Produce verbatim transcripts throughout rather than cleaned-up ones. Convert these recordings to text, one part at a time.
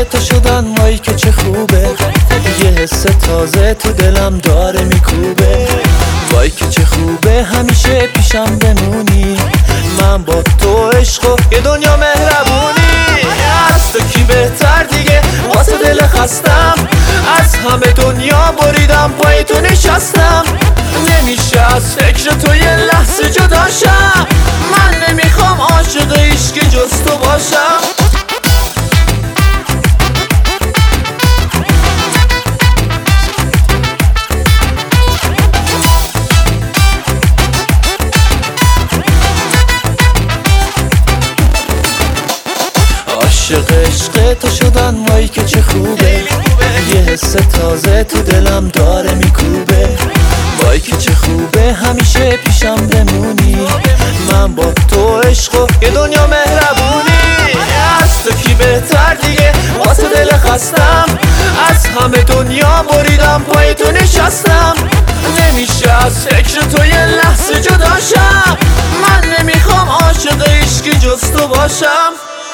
عشق تو شدن وای که چه خوبه، یه حس تازه تو دلم داره میکوبه. وای که چه خوبه همیشه پیشم بمونی، من با تو عشق و یه دنیا مهربونی. از تو کی بهتر دیگه واسه دل خستم، از همه دنیا بریدم پای تو نشستم. نمیشه از فکر تو یه لحظه جدا شم، من نمیخوام عاشق عشق جز تو باشم. عاشق عشق تو شدن وای که چه خوبه، یه حس تازه تو دلم داره میکوبه. وای که چه خوبه همیشه پیشم بمونی، من با تو عشق و یه دنیا مهربونی. از تو کی بهتر دیگه واسه دل خستم، از همه دنیا بریدم پای تو نشستم. نمیشه از فکر تو یه لحظه جدا شم، من نمیخوام عاشق عشق جز تو باشم.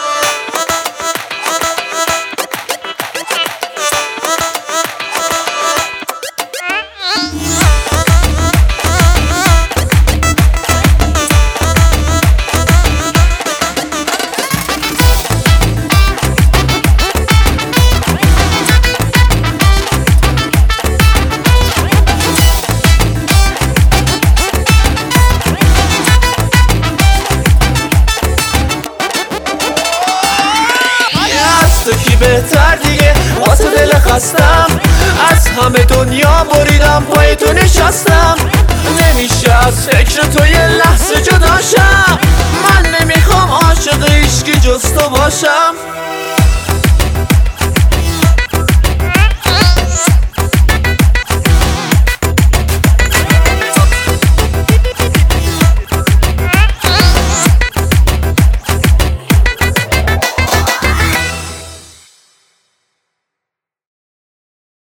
تو کی بهتر دیگه واسه دل خستم، از همه دنیا بریدم پای تو نشستم. نمیشه از فکر تو یه لحظه جدا شم، من نمیخوام عاشق عشق جز تو باشم.